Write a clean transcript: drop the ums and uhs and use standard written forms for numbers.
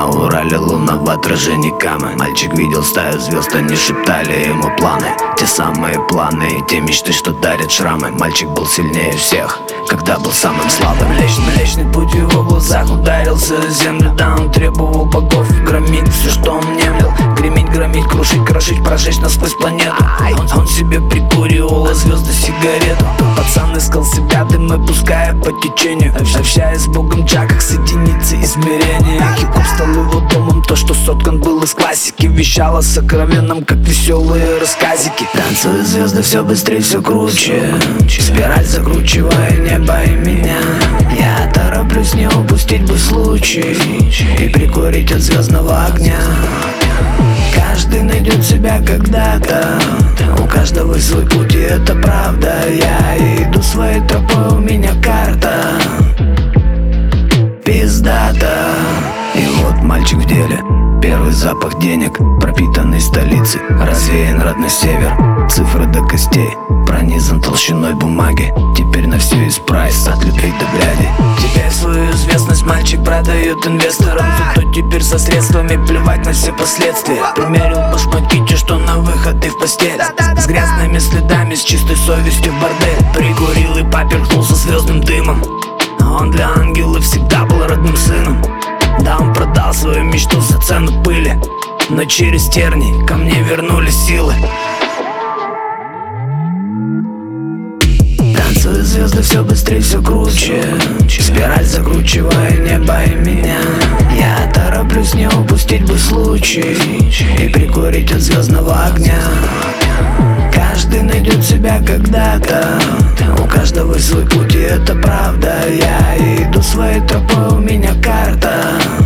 На Урале луна в отражении камы. Мальчик видел стаю звезд, они шептали ему планы. Те самые планы и те мечты, что дарят шрамы. Мальчик был сильнее всех, когда был самым слабым. Млечный путь в его глазах ударился о землю. Да, он требовал богов громить все, что он немлил. Греметь, громить, крушить, крошить, прожечь насквозь планету. Он себе прикуривал, а звезды сигарету. Пацан искал себя, дымы пуская по течению. Общаясь с Богом Джа, как соединиться измерения. Хип-хоп стал его домом, то, что соткан был из классики. Вещало сокровенным, как веселые рассказики. Танцуют звезды все быстрее, все круче. Спираль закручивая небо и меня. Я тороплюсь, не упустить бы случай и прикурить от звездного огня. Каждый найдет себя когда-то, у каждого свой путь, и это правда. Я иду своей тропой, у меня карта пиздата. И вот мальчик в деле, первый запах денег, пропитанный столицей. Развеян родной север, цифры до костей, пронизан толщиной бумаги. Теперь на все есть прайс, от любви до бляди. Теперь свою известность мальчик продает инвесторам. Зато теперь со средствами плевать на все последствия. Примерил башмаки, те, что на выход и в постель, с грязными следами, с чистой совестью в бордель. Прикурил и поперхнулся звездным дымом. Он для ангела всегда был родным сыном. Да, он продал свою мечту за цену пыли, но через тернии ко мне вернулись силы. Танцуют звезды все быстрее, все круче. Спираль закручивая небо и меня. Я тороплюсь, не упустить бы случай и прикурить от звездного огня. Каждый найдет себя когда-то, у каждого свой путь, и это правда. Я иду своей тропой, у меня карта